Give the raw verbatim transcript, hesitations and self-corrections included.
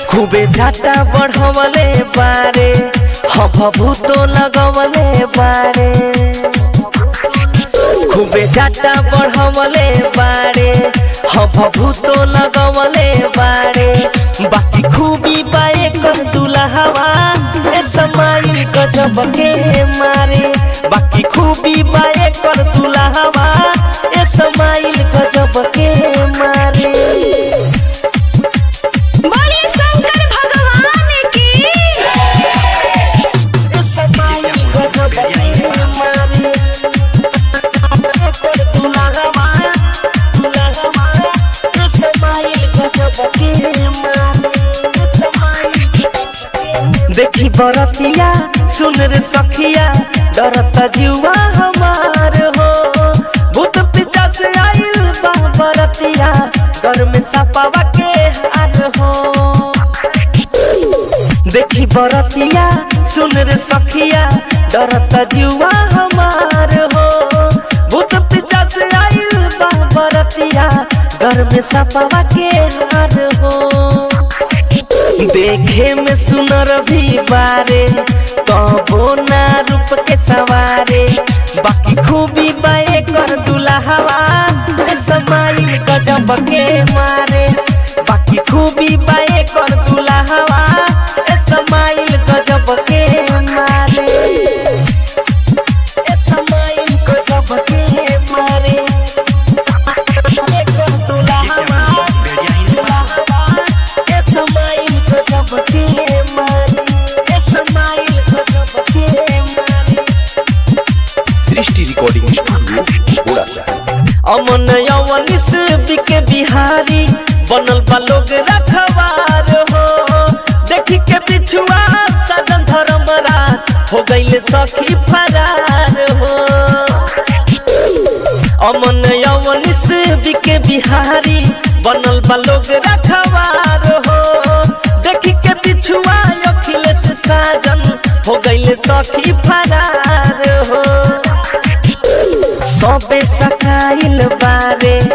खूबे झाटा बढ़वले बारे हम भूतो लगवले बारे खूबे झाटा बढ़वले बारे हम भूतो लगवले बारे बाकी खूबी बाए कर दुल्हवा ए समाइल गजब के मारे बाकी खूबी बाए कर दुल्हवा ए समाइल गजब के मारे। देखी बरतिया सुन रे सखिया डरता जुआ हमार हो भूत पिता से आइल बा बरतिया घर में सपावा के हार हो। देखी बरतिया सुन रे सखिया डरता जुआ हमार हो भूत पिता से आइल बा बरतिया घर में सपावा के हार हो। देखे में सुनर भी बारे कबो ना रूप के सवारे बाकी खूबी बाए कर दुल्हवा समाइल गजब के मारे बाकी खूबी बाए कर दुल्हवा समाइल गजब के मारे समाइल गजब के मारे सृष्टि रिकॉर्डिंग स्टूडियो घोड़ा सा अमन यवनिस बिके बिहारी बनल बा लोग रखवार हो देखी के पिछुआ सदन धर्मरा हो गइले सखी फरार हो। अमन यवनिस बिके बिहारी बनल बा लोग रखवार हो देखी के पिछुआ अखिलेश साजन हो गइले सखी फरार हो। सबे सकाइल बारे